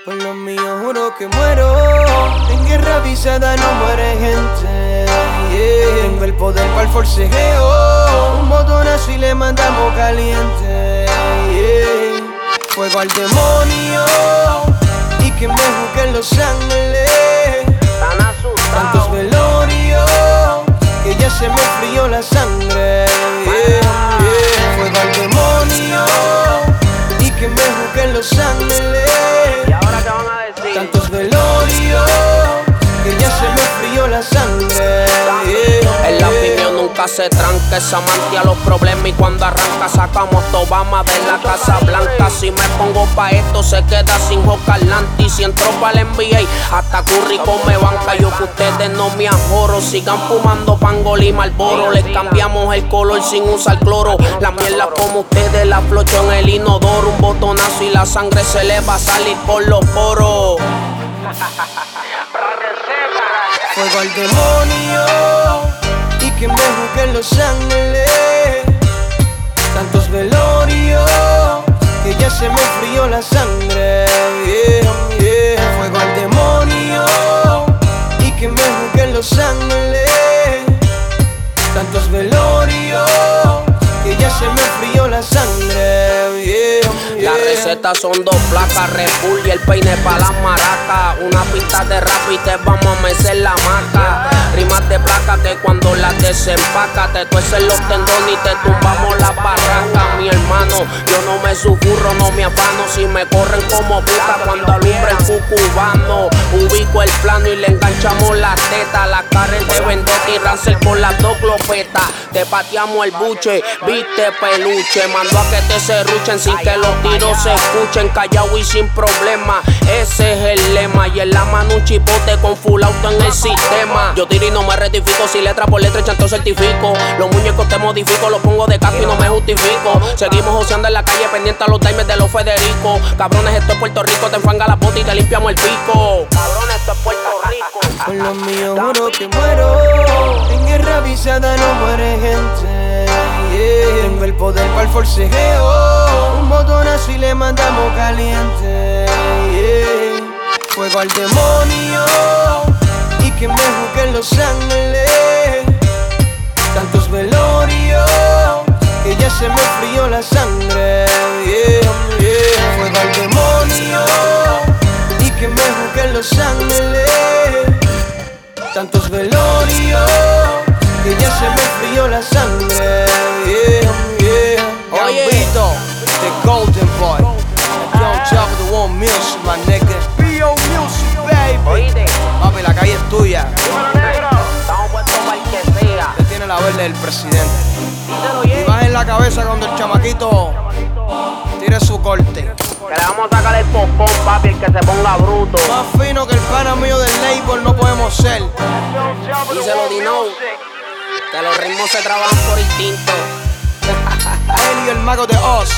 Por lo mío juro que muero. En guerra avisada no muere gente, yeah. Tengo el poder para el forcejeo. Un botonazo y le mandamos caliente, yeah. Fuego al demonio y que me juzguen los ángeles. Tantos velorios que ya se me frió la sangre, yeah, yeah. Fuego al demonio y que me juzguen los ángeles. ¿Y ahora qué van a decir? Tantos velorios que ya se me frió la sangre, yeah. El anfibio nunca se tranca, esa mantia los problemas y cuando arranca sacamos Obama de la Casa Blanca. Si me pongo pa' esto se queda sin Jocalanti. Si entro pa' el NBA hasta Curry come banca. Yo que ustedes no me ajoro, sigan fumando pangol y Marlboro. Les cambiamos el color sin usar cloro. La mierda como ustedes la flocho en el inodoro. Un botonazo y la sangre se le va a salir por los poros. Fuego al demonio y que me juzguen los ángeles. Tantos velorios que ya se me frió la sangre, yeah, yeah. Fuego al demonio y que me juzguen los ángeles. Tantos velorios que ya se me frió la sangre, yeah, yeah. Las recetas son 2 placas, Red Bull y el peine pa' las maracas. Una pista de rap y te vamos a mecer la maca. Rimas de plácate cuando las desempacas. Te tuercen los tendones y te tumbamos las barracas. Mi hermano, yo no me susurro, no me afano. Si me corren como puta cuando alumbra el cucubano. Ubico el plano y le enganchamos las tetas. La carne de vendetta y Rancel con las 2 clopetas. Te pateamos el buche, viste peluche. Mando a que te serruchen sin que los tiros se escuchen. Callao y sin problema, ese es el lema. Y en la mano un chipote con full auto en el sistema. Yo tiro y no me rectifico, si letra por letra chanto certifico. Los muñecos te modifico, los pongo de casco y no me justifico. Seguimos joseando en la calle pendiente a los times de los Federico. Cabrones, esto es Puerto Rico, te enfanga la bota y te limpiamos el pico. Cabrones, esto es Puerto Rico. Por lo mío juro que muero. En guerra avisada no muere gente, yeah. Tengo el poder para el forcejeo. Un botonazo y le mandamos caliente, yeah. Fuego al demonio y que me juzguen los ángeles. Tantos velorios que ya se me frió la sangre, yeah, yeah. Fuego al demonio y que me juzguen los ángeles. Tantos velorios que ya se me frió la sangre, yeah, yeah. Oye. Gambito, the golden boy. Young Chavo, the one music, my nigga. B.O. Music, baby. Oíste, Papi, la calle es tuya. dímelo, negro. Estamos puestos para el que sea. Usted tiene la verde del presidente. Díselo, Y yeah. baja en la cabeza cuando el chamaquito tire su corte. Que le vamos a sacar el popón, papi, el que se ponga bruto. Más fino que el pana mío del label no podemos ser. Díselo, Dino. Que los ritmos se trabajan por instinto. Él y el mago de Oz,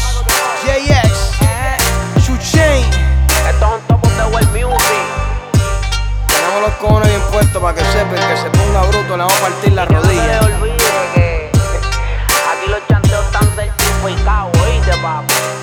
JX, Chuchain. Estos son topos de World Music. Tenemos los cojones bien puestos para que sepa el que se ponga bruto le vamos a partir la Que no se rodilla. le olvide que aquí los chanteos están certificados, ¿oíste, papi?